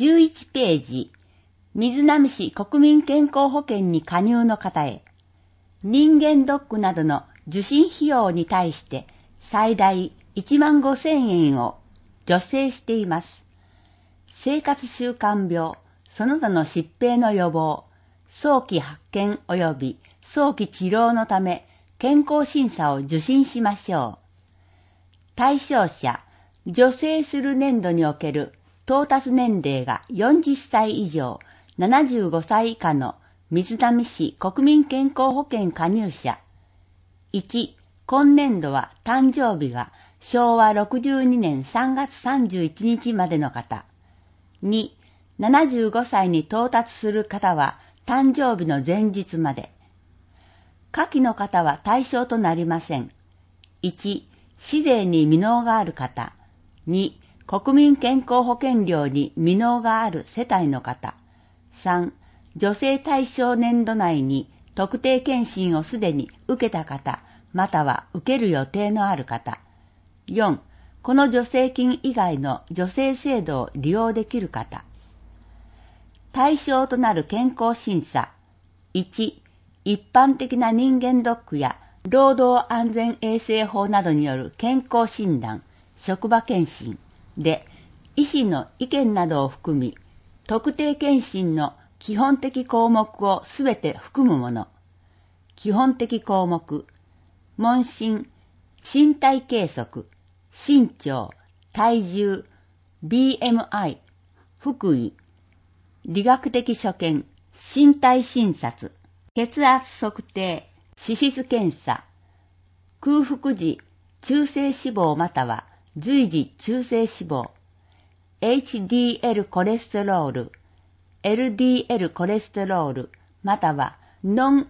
11ページ、瑞浪市国民健康保険に加入の方へ、人間ドックなどの受診費用に対して最大15,000円を助成しています。生活習慣病、その他の疾病の予防、早期発見及び早期治療のため健康審査を受診しましょう。対象者、助成する年度における到達年齢が40歳以上、75歳以下の瑞浪市国民健康保険加入者。1、今年度は誕生日が昭和62年3月31日までの方。2、75歳に到達する方は誕生日の前日まで。下記の方は対象となりません。1、市税に未納がある方。2、国民健康保険料に未納がある世帯の方。3、助成対象年度内に特定健診をすでに受けた方、または受ける予定のある方。4、この助成金以外の助成制度を利用できる方。対象となる健康審査。1、一般的な人間ドックや労働安全衛生法などによる健康診断、職場健診で、医師の意見などを含み、特定健診の基本的項目をすべて含むもの。基本的項目、問診、身体計測、身長、体重、BMI、腹囲、理学的所見、身体診察、血圧測定、脂質検査、空腹時中性脂肪または随時中性脂肪、HDL コレステロール、LDL コレステロールまたはノン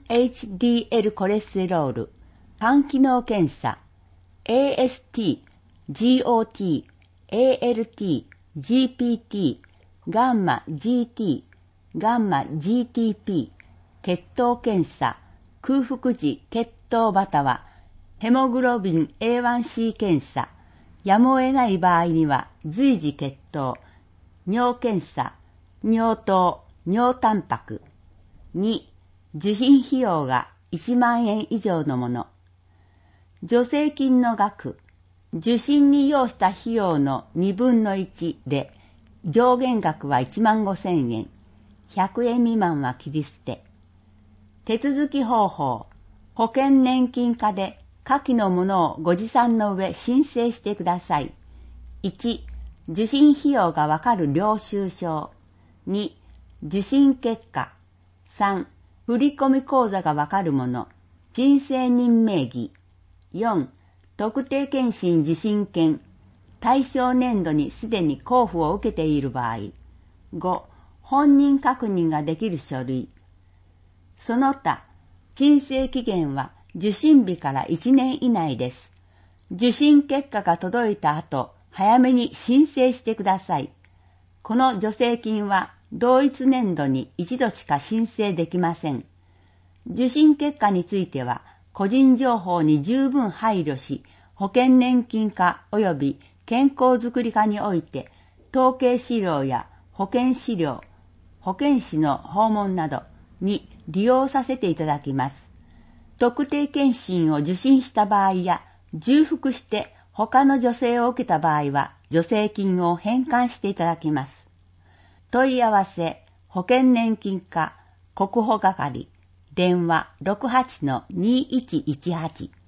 HDL コレステロール、肝機能検査、AST、GOT、ALT、GPT、ガンマ GT、ガンマ GTP、血糖検査、空腹時血糖またはヘモグロビン A1C 検査、やむを得ない場合には随時血糖、尿検査、尿糖、尿タンパク。2、受診費用が1万円以上のもの。助成金の額、受診に要した費用の2分の1で、上限額は15,000円、100円未満は切り捨て。手続き方法、保険年金課で下記のものをご持参の上申請してください。1、受診費用がわかる領収書。2、受診結果。3、振込口座がわかるもの。人生人名義。4、特定健診受診券。対象年度にすでに交付を受けている場合。5、本人確認ができる書類。その他、申請期限は受診日から1年以内です。受診結果が届いた後、早めに申請してください。この助成金は同一年度に一度しか申請できません。受診結果については、個人情報に十分配慮し、保険年金課及び健康づくり課において、統計資料や保険資料、保健師の訪問などに利用させていただきます。特定健診を受診した場合や、重複して他の助成を受けた場合は、助成金を返還していただきます。問い合わせ、保険年金課、国保係、電話 68-2118